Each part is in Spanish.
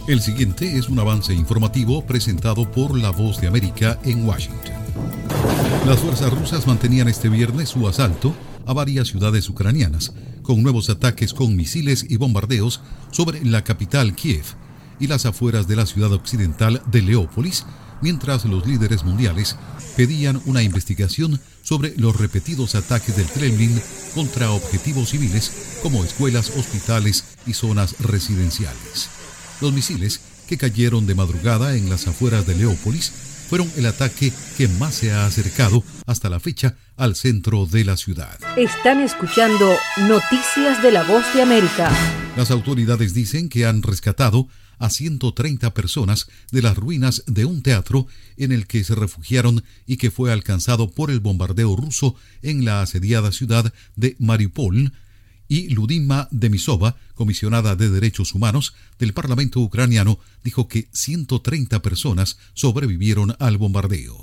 El siguiente es un avance informativo presentado por La Voz de América en Washington. Las fuerzas rusas mantenían este viernes su asalto a varias ciudades ucranianas, con nuevos ataques con misiles y bombardeos sobre la capital Kiev y las afueras de la ciudad occidental de Leópolis, mientras los líderes mundiales pedían una investigación sobre los repetidos ataques del Kremlin contra objetivos civiles como escuelas, hospitales y zonas residenciales. Los misiles que cayeron de madrugada en las afueras de Leópolis fueron el ataque que más se ha acercado hasta la fecha al centro de la ciudad. Están escuchando Noticias de La Voz de América. Las autoridades dicen que han rescatado a 130 personas de las ruinas de un teatro en el que se refugiaron y que fue alcanzado por el bombardeo ruso en la asediada ciudad de Mariupol. Y Ludmila Denisova, comisionada de Derechos Humanos del Parlamento ucraniano, dijo que 130 personas sobrevivieron al bombardeo.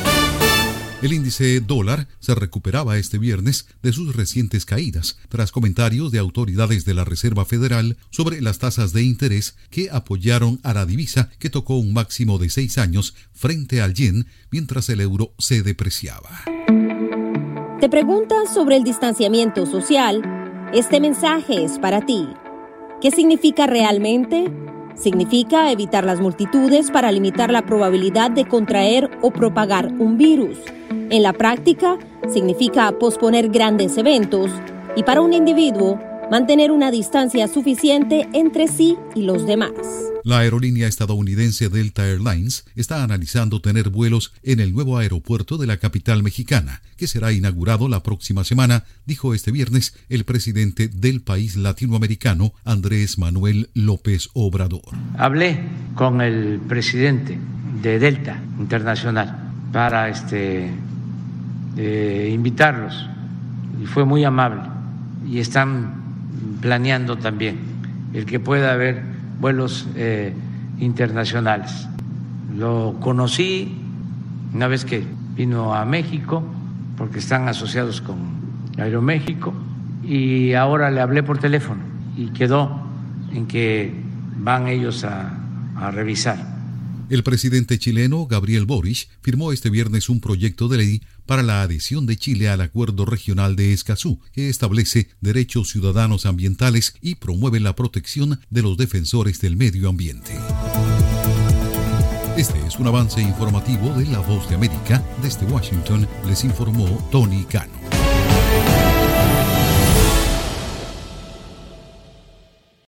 El índice dólar se recuperaba este viernes de sus recientes caídas, tras comentarios de autoridades de la Reserva Federal sobre las tasas de interés que apoyaron a la divisa, que tocó un máximo de 6 años frente al yen, mientras el euro se depreciaba. ¿Te preguntas sobre el distanciamiento social? Este mensaje es para ti. ¿Qué significa realmente? Significa evitar las multitudes para limitar la probabilidad de contraer o propagar un virus. En la práctica, significa posponer grandes eventos y, para un individuo, mantener una distancia suficiente entre sí y los demás. La aerolínea estadounidense Delta Airlines está analizando tener vuelos en el nuevo aeropuerto de la capital mexicana, que será inaugurado la próxima semana, dijo este viernes el presidente del país latinoamericano, Andrés Manuel López Obrador. Hablé con el presidente de Delta Internacional para invitarlos, y fue muy amable, y están planeando también el que pueda haber vuelos internacionales. Lo conocí una vez que vino a México, porque están asociados con Aeroméxico, y ahora le hablé por teléfono y quedó en que van ellos a revisar. El presidente chileno, Gabriel Boric, firmó este viernes un proyecto de ley para la adhesión de Chile al Acuerdo Regional de Escazú, que establece derechos ciudadanos ambientales y promueve la protección de los defensores del medio ambiente. Este es un avance informativo de La Voz de América. Desde Washington les informó Tony Cano.